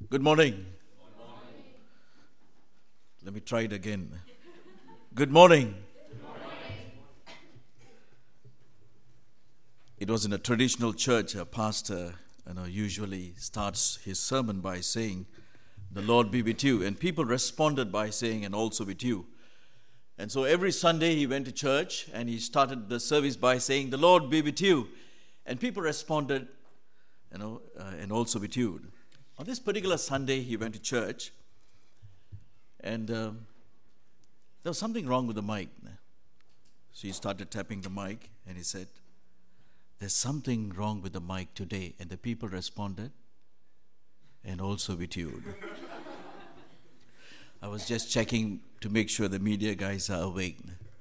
Good morning. Let me try it again. Good morning. It was in a traditional church. A pastor, usually starts his sermon by saying, "The Lord be with you," and people responded by saying, "And also with you." And so every Sunday he went to church and he started the service by saying, "The Lord be with you," and people responded, "And also with you." On this particular Sunday, he went to church, and there was something wrong with the mic. So he started tapping the mic, and he said, "There's something wrong with the mic today." And the people responded, "And also with you." I was just checking to make sure the media guys are awake.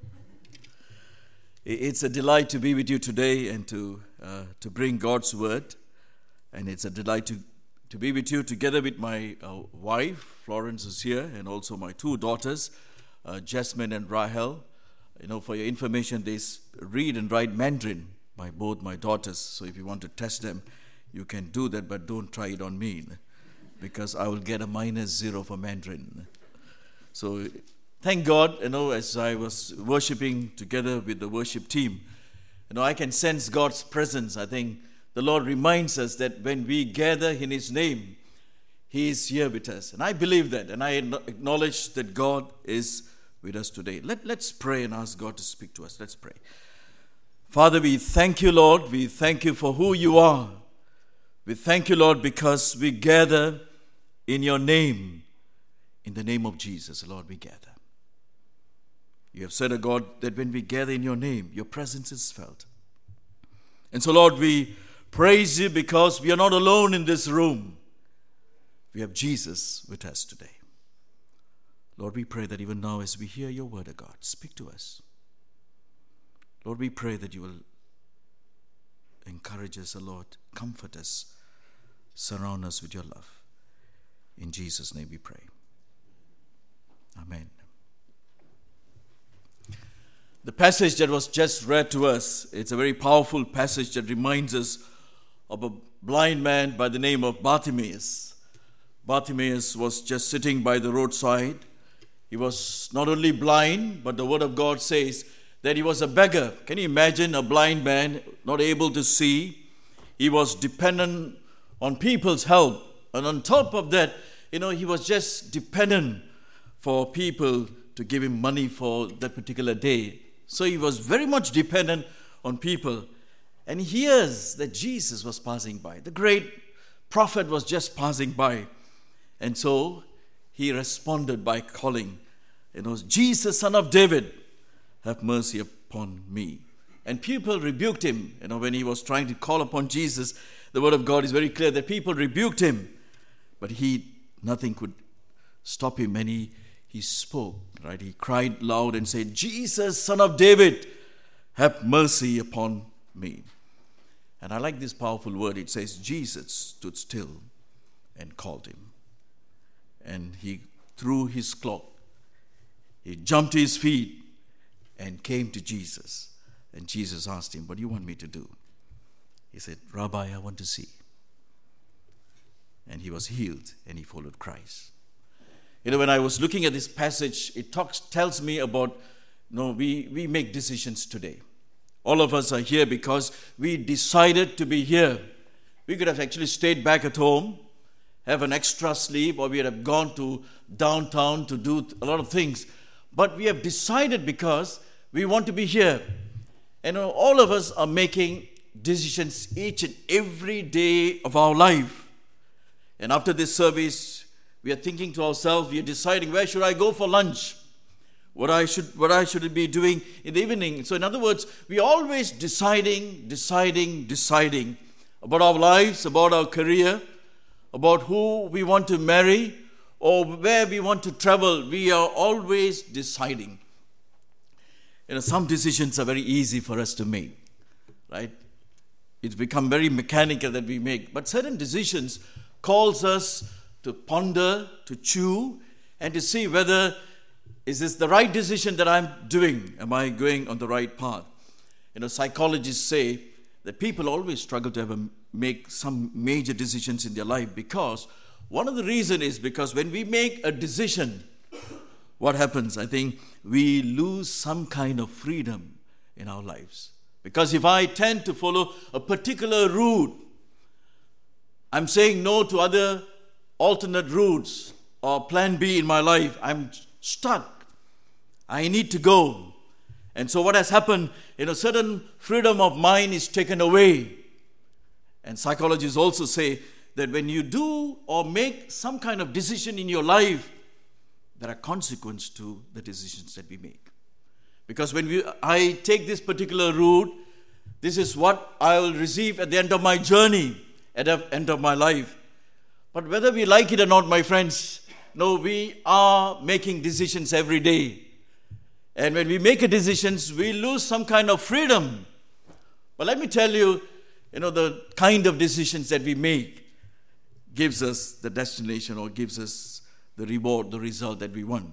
It's a delight to be with you today and to bring God's word. And it's a delight to be with you together with my wife, Florence is here, and also my two daughters, Jasmine and Rahel. For your information, they read and write Mandarin by both my daughters. So if you want to test them, you can do that, but don't try it on me, because I will get a -0 for Mandarin. So thank God, as I was worshiping together with the worship team, I can sense God's presence. I think the Lord reminds us that when we gather in His name, He is here with us. And I believe that, and I acknowledge that God is with us today. Let's pray and ask God to speak to us. Let's pray. Father, we thank you, Lord. We thank you for who you are. We thank you, Lord, because we gather in your name. In the name of Jesus, Lord, we gather. You have said, God, that when we gather in your name, your presence is felt. And so, Lord, we praise you because we are not alone in this room. We have Jesus with us today. Lord, we pray that even now as we hear your word of God, speak to us. Lord, we pray that you will encourage us, Lord, comfort us, surround us with your love. In Jesus' name we pray. Amen. The passage that was just read to us, it's a very powerful passage that reminds us of a blind man by the name of Bartimaeus. Bartimaeus was just sitting by the roadside. He was not only blind, but the word of God says that he was a beggar. Can you imagine a blind man not able to see? He was dependent on people's help. And on top of that, he was just dependent for people to give him money for that particular day. So he was very much dependent on people. And he hears that Jesus was passing by. The great prophet was just passing by. And so he responded by calling, "Jesus, Son of David, have mercy upon me." And people rebuked him. When he was trying to call upon Jesus, the word of God is very clear that people rebuked him. But nothing could stop him. And he spoke, right? He cried loud and said, "Jesus, Son of David, have mercy upon me." And I like this powerful word. It says, Jesus stood still and called him. And he threw his cloak. He jumped to his feet and came to Jesus. And Jesus asked him, "What do you want me to do?" He said, "Rabbi, I want to see." And he was healed and he followed Christ. When I was looking at this passage, it tells me about, we make decisions today. All of us are here because we decided to be here. We could have actually stayed back at home, have an extra sleep, or we would have gone to downtown to do a lot of things. But we have decided because we want to be here. And all of us are making decisions each and every day of our life. And after this service, we are thinking to ourselves, we are deciding, where should I go for lunch? What I should be doing in the evening. So in other words, we are always deciding about our lives, about our career, about who we want to marry, or where we want to travel. We are always deciding. Some decisions are very easy for us to make, right? It's become very mechanical that we make. But certain decisions calls us to ponder, to chew, and to see whether is this the right decision that I'm doing? Am I going on the right path? Psychologists say that people always struggle to make some major decisions in their life because One of the reasons is because when we make a decision, what happens? I think we lose some kind of freedom in our lives. Because if I tend to follow a particular route, I'm saying no to other alternate routes or plan B in my life. I'm stuck. I need to go. And so what has happened, a certain freedom of mind is taken away. And psychologists also say that when you do or make some kind of decision in your life, there are consequences to the decisions that we make. Because when I take this particular route, this is what I will receive at the end of my journey, at the end of my life. But whether we like it or not, my friends, no, we are making decisions every day. And when we make a decisions, we lose some kind of freedom. But let me tell you, the kind of decisions that we make gives us the destination or gives us the reward, the result that we want.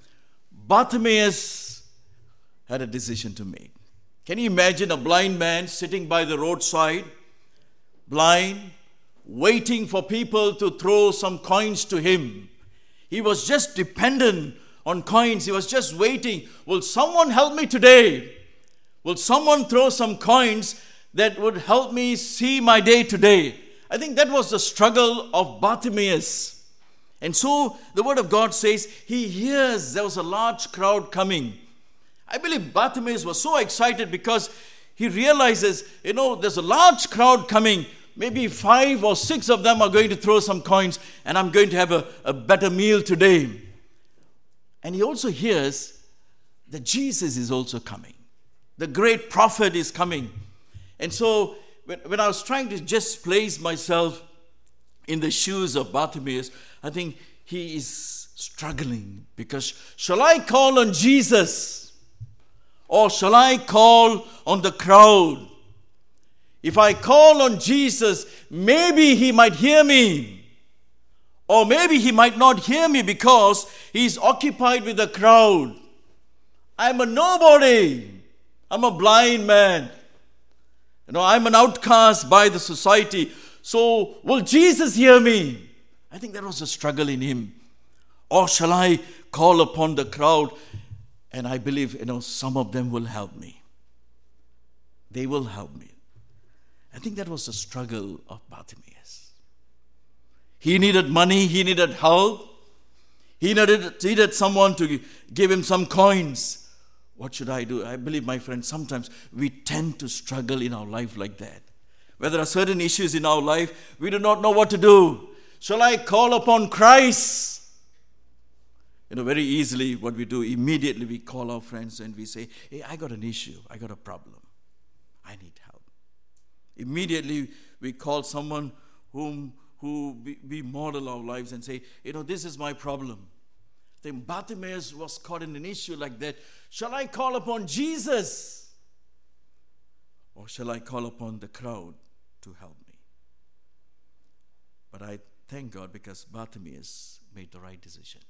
Bartimaeus had a decision to make. Can you imagine a blind man sitting by the roadside, blind, waiting for people to throw some coins to him? He was just dependent on coins. He was just waiting. Will someone help me today? Will someone throw some coins that would help me see my day today? I think that was the struggle of Bartimaeus. And so the word of God says he hears there was a large crowd coming. I believe Bartimaeus was so excited because he realizes, there's a large crowd coming. Maybe 5 or 6 of them are going to throw some coins and I'm going to have a better meal today. And he also hears that Jesus is also coming. The great prophet is coming. And so when I was trying to just place myself in the shoes of Bartimaeus, I think he is struggling because shall I call on Jesus or shall I call on the crowd? If I call on Jesus, maybe he might hear me. Or maybe he might not hear me because he's occupied with the crowd. I'm a nobody. I'm a blind man. I'm an outcast by the society. So will Jesus hear me? I think that was a struggle in him. Or shall I call upon the crowd? And I believe, some of them will help me. They will help me. I think that was the struggle of Bartimaeus. He needed money. He needed help. He needed someone to give him some coins. What should I do? I believe, my friends, sometimes we tend to struggle in our life like that. Where there are certain issues in our life, we do not know what to do. Shall I call upon Christ? Very easily what we do, immediately we call our friends and we say, hey, I got an issue. I got a problem. I need help. Immediately we call someone who we model our lives and say, this is my problem. Then Bartimaeus was caught in an issue like that. Shall I call upon Jesus? Or shall I call upon the crowd to help me? But I thank God because Bartimaeus made the right decision.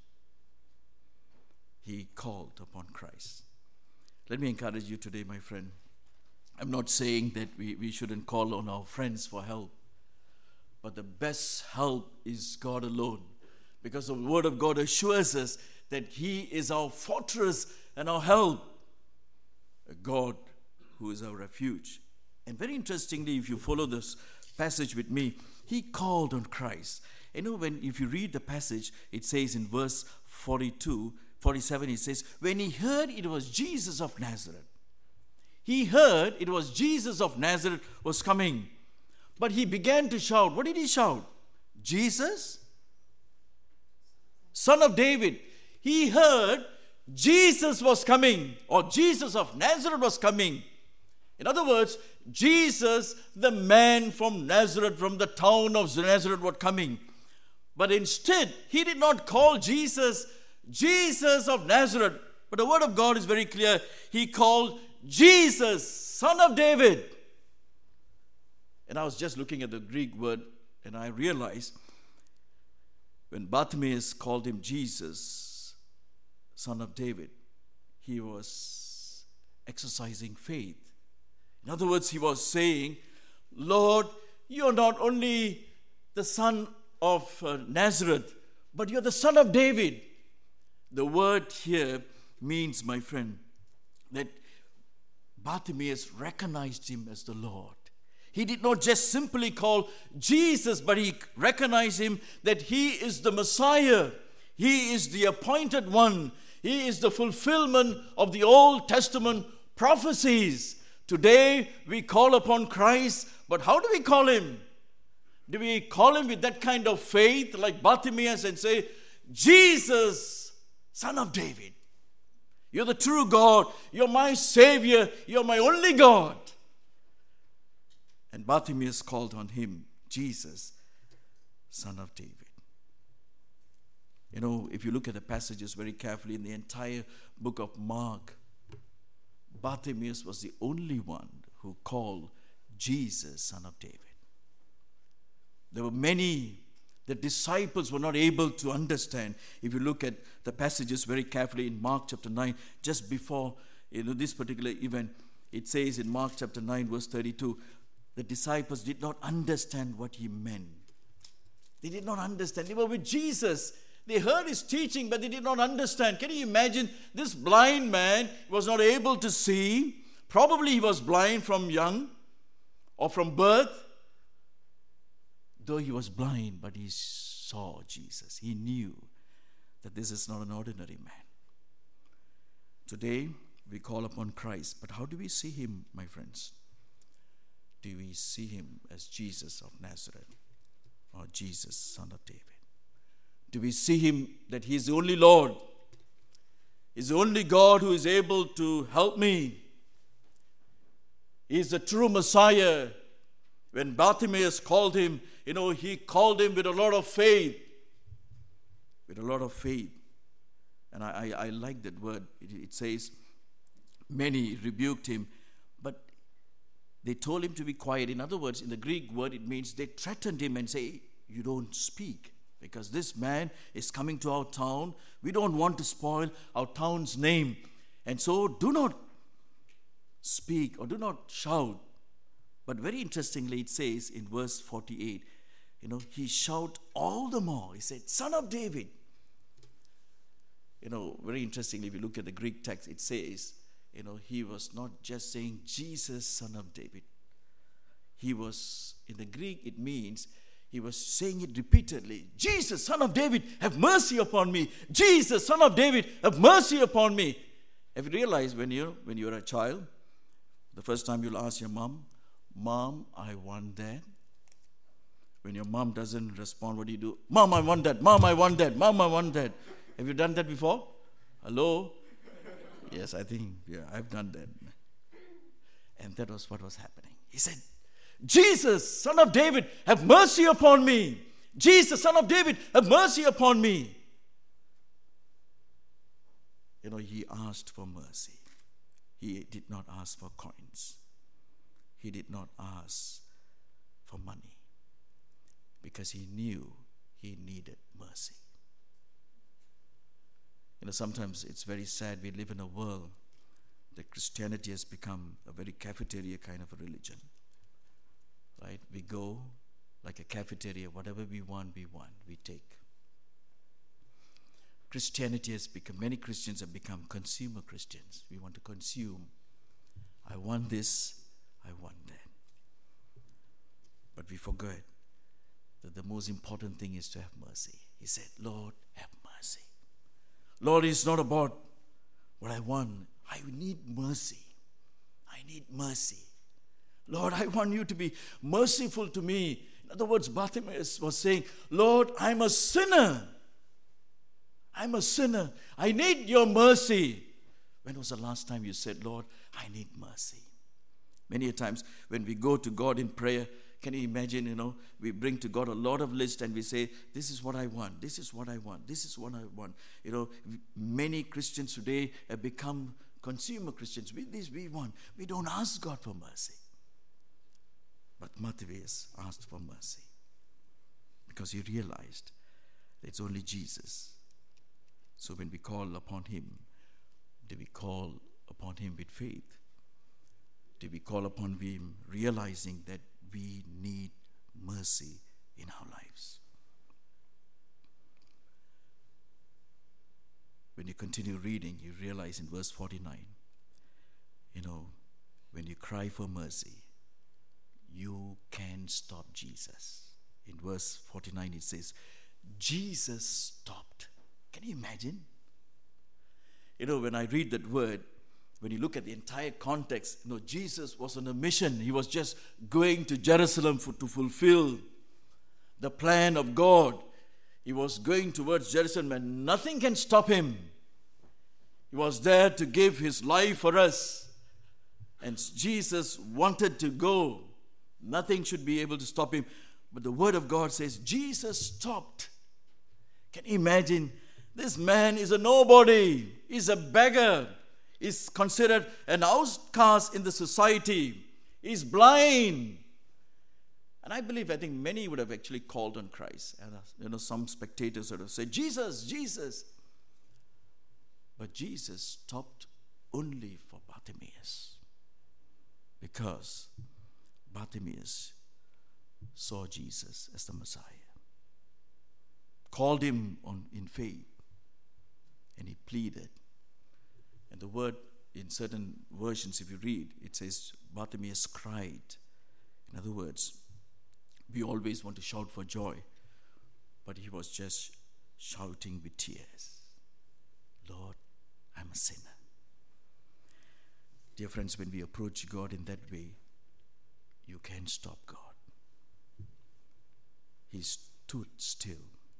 He called upon Christ. Let me encourage you today, my friend. I'm not saying that we shouldn't call on our friends for help. But the best help is God alone. Because the Word of God assures us that He is our fortress and our help. A God who is our refuge. And very interestingly, if you follow this passage with me, he called on Christ. If you read the passage, it says in verse 47, it says, when he heard it was Jesus of Nazareth. He heard it was Jesus of Nazareth was coming. But he began to shout. What did he shout? Jesus, Son of David. He heard Jesus was coming, or Jesus of Nazareth was coming. In other words, Jesus, the man from Nazareth, from the town of Nazareth, was coming. But instead, he did not call Jesus, Jesus of Nazareth. But the word of God is very clear. He called Jesus, Son of David. And I was just looking at the Greek word, and I realized when Bartimaeus called him Jesus, Son of David, he was exercising faith. In other words, he was saying, Lord, you're not only the Son of Nazareth, but you're the son of David. The word here means, my friend, that Bartimaeus recognized him as the Lord. He did not just simply call Jesus, but he recognized him that he is the Messiah. He is the appointed one. He is the fulfillment of the Old Testament prophecies. Today we call upon Christ, but how do we call him? Do we call him with that kind of faith like Bartimaeus and say, Jesus, Son of David, you're the true God, you're my Savior, you're my only God. And Bartimaeus called on him, Jesus, Son of David. You know, if you look at the passages very carefully in the entire book of Mark, Bartimaeus was the only one who called Jesus, Son of David. There were many, the disciples were not able to understand. If you look at the passages very carefully in Mark chapter 9, just before this particular event, it says in Mark chapter 9 verse 32, the disciples did not understand what he meant. They did not understand. They were with Jesus. They heard his teaching, but they did not understand. Can you imagine? This blind man was not able to see. Probably he was blind from young or from birth. Though he was blind, but he saw Jesus. He knew that this is not an ordinary man. Today, we call upon Christ. But how do we see him, my friends? Do we see him as Jesus of Nazareth or Jesus, Son of David? Do we see him that he is the only Lord? He is the only God who is able to help me. He is the true Messiah. When Bartimaeus called him, he called him with a lot of faith. With a lot of faith. And I like that word. It says, many rebuked him, but they told him to be quiet. In other words, in the Greek word, it means they threatened him and say, you don't speak, because this man is coming to our town. We don't want to spoil our town's name. And so do not speak or do not shout. But very interestingly, it says in verse 48, he shouted all the more. He said, Son of David. Very interestingly, if you look at the Greek text, it says, he was not just saying, Jesus, Son of David. He was, in the Greek, it means, he was saying it repeatedly. Jesus, Son of David, have mercy upon me. Jesus, Son of David, have mercy upon me. Have you realized when you're a child, the first time you'll ask your mom, Mom, I want that. When your mom doesn't respond, what do you do? Mom, I want that. Mom, I want that. Mom, I want that. Have you done that before? Hello? Yes, I think, I've done that. And that was what was happening. He said, Jesus, Son of David, have mercy upon me. Jesus, Son of David, have mercy upon me. He asked for mercy. He did not ask for coins. He did not ask for money, because he knew he needed mercy. Sometimes it's very sad. We live in a world that Christianity has become a very cafeteria kind of a religion. Right? We go like a cafeteria. Whatever we want, we take. Christianity has become, many Christians have become consumer Christians. We want to consume. I want this, I want that. But we forget that the most important thing is to have mercy. He said, Lord, have mercy. Lord, it's not about what I want. I need mercy. I need mercy. Lord, I want you to be merciful to me. In other words, Bartimaeus was saying, Lord, I'm a sinner. I'm a sinner. I need your mercy. When was the last time you said, Lord, I need mercy? Many a times when we go to God in prayer, can you imagine, we bring to God a lot of lists and we say, this is what I want, this is what I want, this is what I want. Many Christians today have become consumer Christians. We want. We don't ask God for mercy. But Bartimaeus asked for mercy because he realized that it's only Jesus. So when we call upon him, do we call upon him with faith? Do we call upon him realizing that we need mercy in our lives? when you continue reading, you realize in verse 49, when you cry for mercy, you can stop Jesus. In verse 49 it says, Jesus stopped. Can you imagine? When I read that word, when you look at the entire context, Jesus was on a mission. He was just going to Jerusalem to fulfill the plan of God. He was going towards Jerusalem and nothing can stop him. He was there to give his life for us. And Jesus wanted to go. Nothing should be able to stop him. But the word of God says, Jesus stopped. Can you imagine? This man is a nobody. He's a beggar. He's considered an outcast in the society. He's blind. And I think many would have actually called on Christ. And some spectators would have said, Jesus, Jesus. But Jesus stopped only for Bartimaeus. Because Bartimaeus saw Jesus as the Messiah. Called him in faith. And he pleaded. And the word in certain versions, if you read, it says Bartimaeus cried. In other words, we always want to shout for joy, but he was just shouting with tears. Lord, I'm a sinner. Dear friends, when we approach God in that way, you can't stop God. He stood still.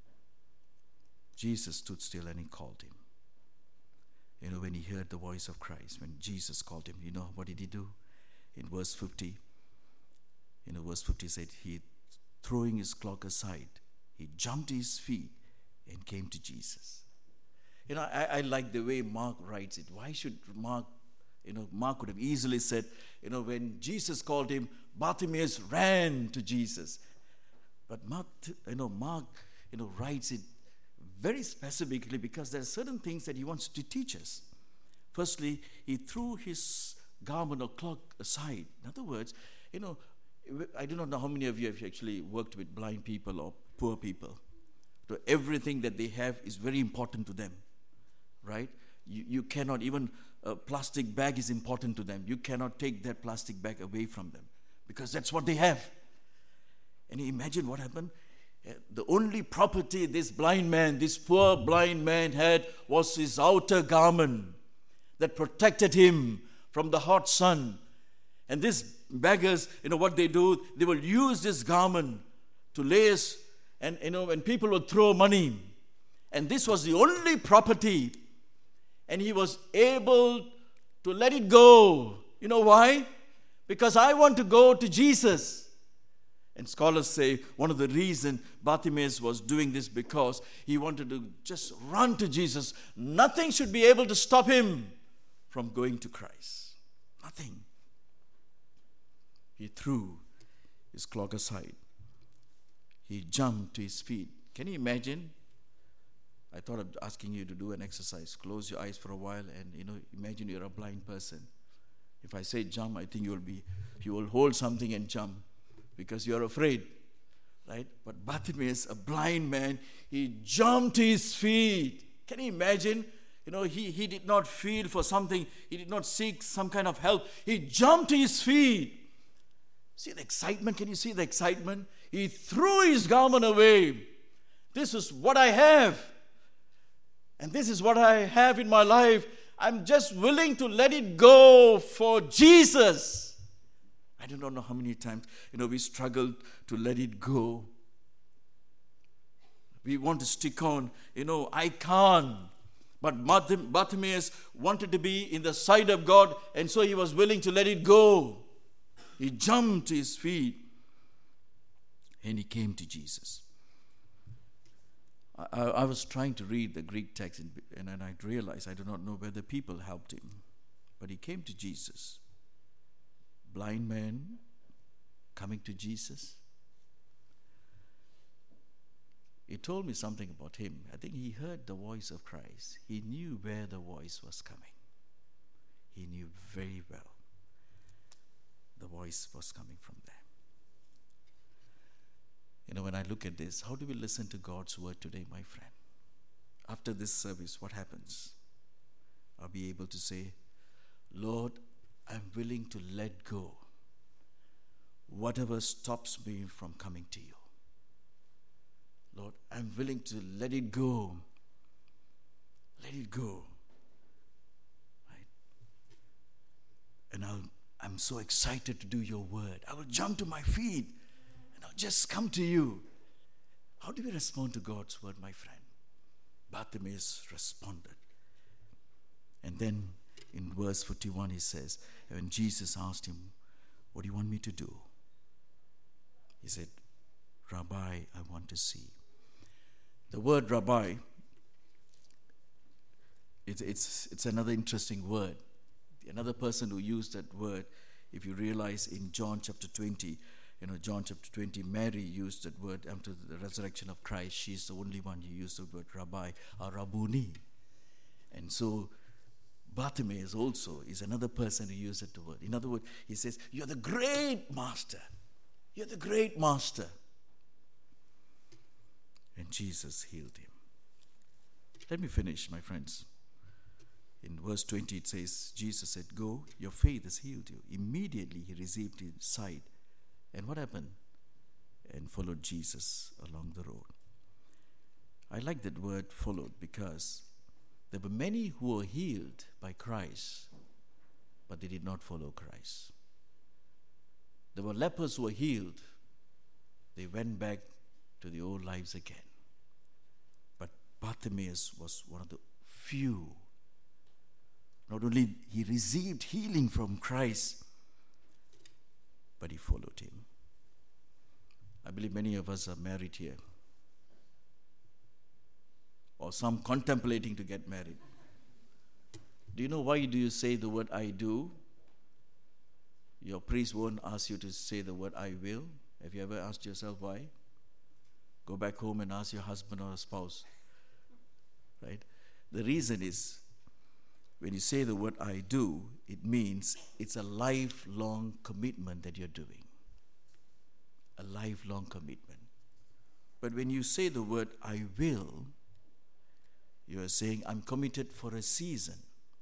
Jesus stood still and he called him. When he heard the voice of Christ, when Jesus called him, what did he do? In verse 50, verse 50 said, he, throwing his cloak aside, he jumped to his feet and came to Jesus. I like the way Mark writes it. Why should Mark, Mark could have easily said, when Jesus called him, Bartimaeus ran to Jesus. But Mark, writes it very specifically because there are certain things that he wants to teach us. Firstly, he threw his garment or cloak aside. In other words, I do not know how many of you have actually worked with blind people or poor people. So everything that they have is very important to them, right? You cannot, even a plastic bag is important to them. You cannot take that plastic bag away from them because that's what they have. And you imagine what happened? The only property this poor blind man had was his outer garment that protected him from the hot sun. And these beggars, what they do, they will use this garment to lace, and when people would throw money. And this was the only property. And he was able to let it go. You know why? Because I want to go to Jesus. And scholars say one of the reasons Bartimaeus was doing this because he wanted to just run to Jesus. Nothing should be able to stop him from going to Christ. Nothing. He threw his cloak aside. He jumped to his feet. Can you imagine? I thought of asking you to do an exercise. Close your eyes for a while and imagine you're a blind person. If I say jump, I think you will hold something and jump because you're afraid, right? But Bartimaeus, a blind man, he jumped to his feet. Can you imagine? He did not feel for something. He did not seek some kind of help. He jumped to his feet. See the excitement? Can you see the excitement? He threw his garment away. This is what I have. And this is what I have in my life. I'm just willing to let it go for Jesus. I do not know how many times, we struggle to let it go. We want to stick on, I can't. But Bartimaeus wanted to be in the sight of God, and so he was willing to let it go. He jumped to his feet, and he came to Jesus. I was trying to read the Greek text, and I realized I do not know whether people helped him. But he came to Jesus. Blind man coming to Jesus. It told me something about him. I think he heard the voice of Christ. He knew where the voice was coming. He knew very well the voice was coming from there. When I look at this, how do we listen to God's word today, my friend? after this service, what happens? I'll be able to say, Lord, I'm willing to let go whatever stops me from coming to you. Lord, I'm willing to let it go. Let it go. Right? And I'm so excited to do your word. I will jump to my feet and I'll just come to you. How do we respond to God's word, my friend? Bartimaeus responded. And then in verse 41 he says, when Jesus asked him, what do you want me to do? He said, Rabbi, I want to see. The word Rabbi, it's another interesting word. Another person who used that word, if you realize in John chapter 20, John chapter 20, Mary used that word after the resurrection of Christ. She's the only one who used the word Rabbi or Rabboni. And so Bartimaeus also is another person who used that word. In other words, he says, you're the great master. You're the great master. And Jesus healed him. Let me finish, my friends. In verse 20 it says, Jesus said, go, your faith has healed you. Immediately he received his sight. And what happened? And followed Jesus along the road. I like that word followed because there were many who were healed by Christ, but they did not follow Christ. There were lepers who were healed. They went back to the old lives again. But Bartimaeus was one of the few. Not only he received healing from Christ, but he followed him. I believe many of us are married here, or some contemplating to get married. Do you know why do you say the word I do? Your priest won't ask you to say the word I will. Have you ever asked yourself why? Go back home and ask your husband or spouse. Right? The reason is, when you say the word I do, it means it's a lifelong commitment that you're doing. A lifelong commitment. But when you say the word I will, you are saying I'm committed for a season.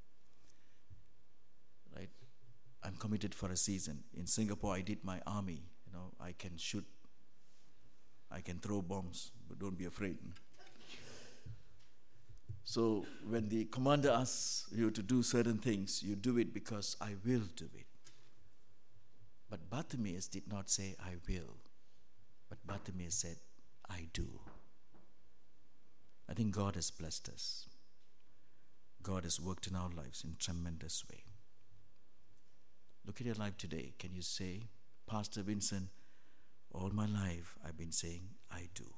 Right? I'm committed for a season. In Singapore, I did my army. I can shoot, I can throw bombs, but don't be afraid. So when the commander asks you to do certain things, you do it because I will do it. But Bartimaeus did not say I will, but Bartimaeus said I do. I think God has blessed us. God has worked in our lives in a tremendous way. Look at your life today. Can you say, Pastor Vincent, all my life I've been saying I do.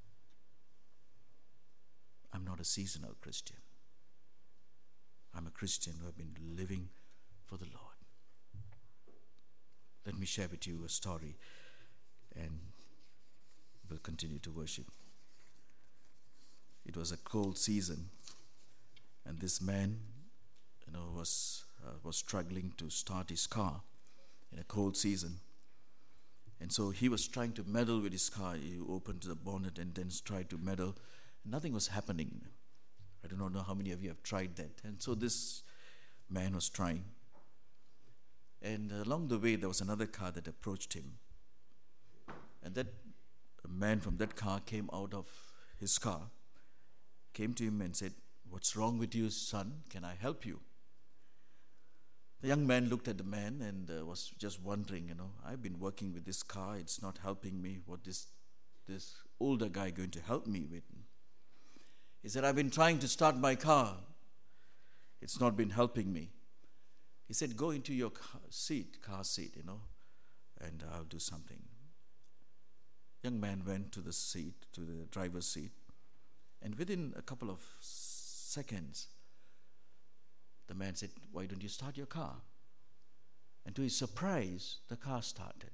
I'm not a seasonal Christian. I'm a Christian who have been living for the Lord. Let me share with you a story and we'll continue to worship. It was a cold season and this man was struggling to start his car in a cold season. And so he was trying to meddle with his car. He opened the bonnet and then tried to meddle. Nothing was happening. I do not know how many of you have tried that. And so this man was trying. And along the way, there was another car that approached him. And that man from that car came out of his car, came to him and said, "What's wrong with you, son? Can I help you?" The young man looked at the man and was just wondering, I've been working with this car. It's not helping me. What is this older guy going to help me with? He said, "I've been trying to start my car. It's not been helping me." He said, "Go into your car seat, and I'll do something." Young man went to the seat, to the driver's seat, and within a couple of seconds, the man said, "Why don't you start your car?" And to his surprise, the car started.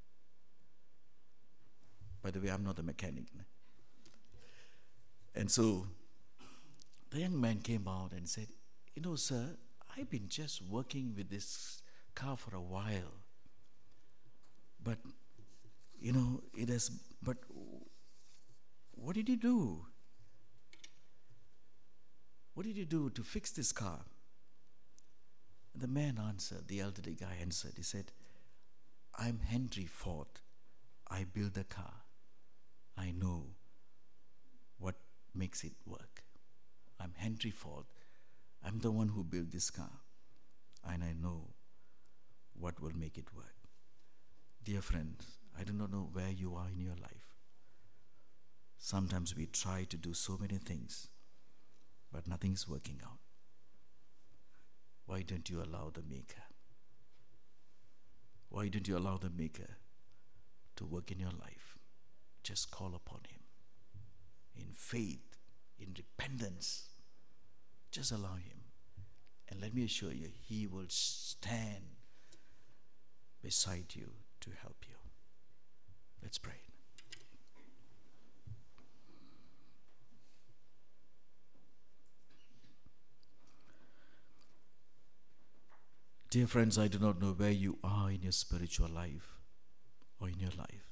By the way, I'm not a mechanic. And so the young man came out and said, "Sir, I've been just working with this car for a while. But, but what did you do?" what did you do to fix this car? And the man answered, the elderly guy answered, he said, I'm Henry Ford. I build the car. I know what makes it work. I'm Henry Ford. I'm the one who built this car. And I know what will make it work. Dear friends, I do not know where you are in your life. Sometimes we try to do so many things, but nothing's working out. Why don't you allow the Maker? Why don't you allow the Maker to work in your life? Just call upon Him in faith, in repentance. Just allow Him. And let me assure you, He will stand beside you to help you. Let's pray. Dear friends, I do not know where you are in your spiritual life or in your life.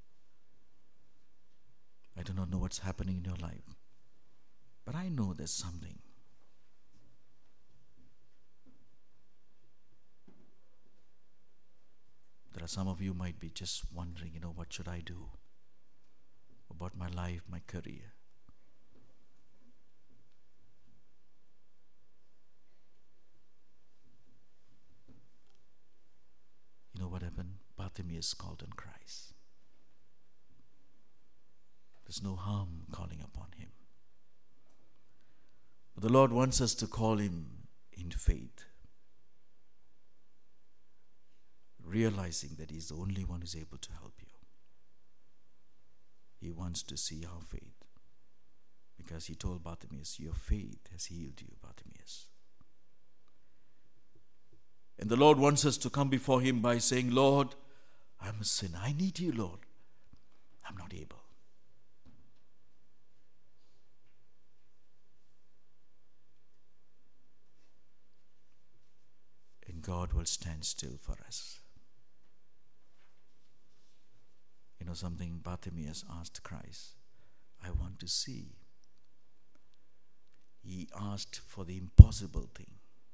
I do not know what's happening in your life. But I know there's something. There are some of you might be just wondering, what should I do about my life, my career? You know what happened? Bartimaeus called on Christ. There's no harm calling upon Him. But the Lord wants us to call Him in faith, realizing that He's the only one who's able to help you. He wants to see our faith, because He told Bartimaeus, your faith has healed you, Bartimaeus. And the Lord wants us to come before Him by saying, Lord, I'm a sinner. I need you, Lord. I'm not able. And God will stand still for us. You know something? Bartimaeus asked Christ, I want to see. He asked for the impossible thing.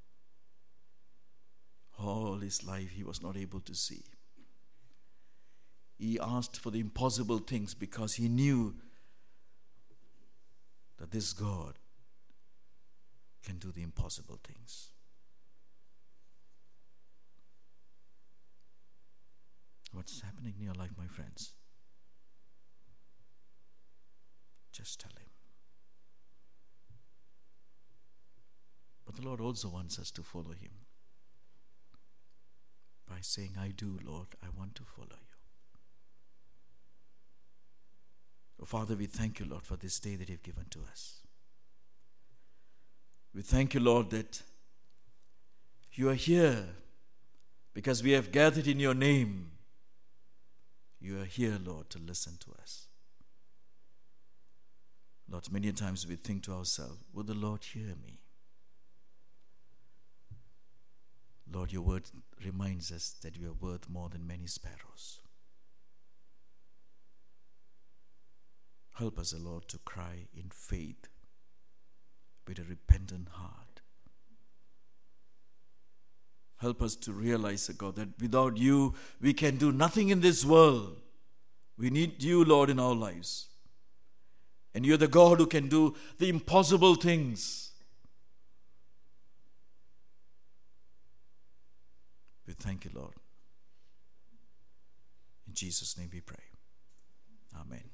All his life he was not able to see. He asked for the impossible things because he knew that this God can do the impossible things. What's happening in your life, my friends? Just tell Him. But the Lord also wants us to follow Him by saying, I do, Lord, I want to follow you. Oh, Father, we thank you, Lord, for this day that you've given to us. We thank you, Lord, that you are here because we have gathered in your name. You are here, Lord, to listen to us. Lord, many times we think to ourselves, will the Lord hear me? Lord, your word reminds us that we are worth more than many sparrows. Help us, O Lord, to cry in faith with a repentant heart. Help us to realize, O God, that without you, we can do nothing in this world. We need you, Lord, in our lives. And you're the God who can do the impossible things. We thank you, Lord. In Jesus' name we pray. Amen.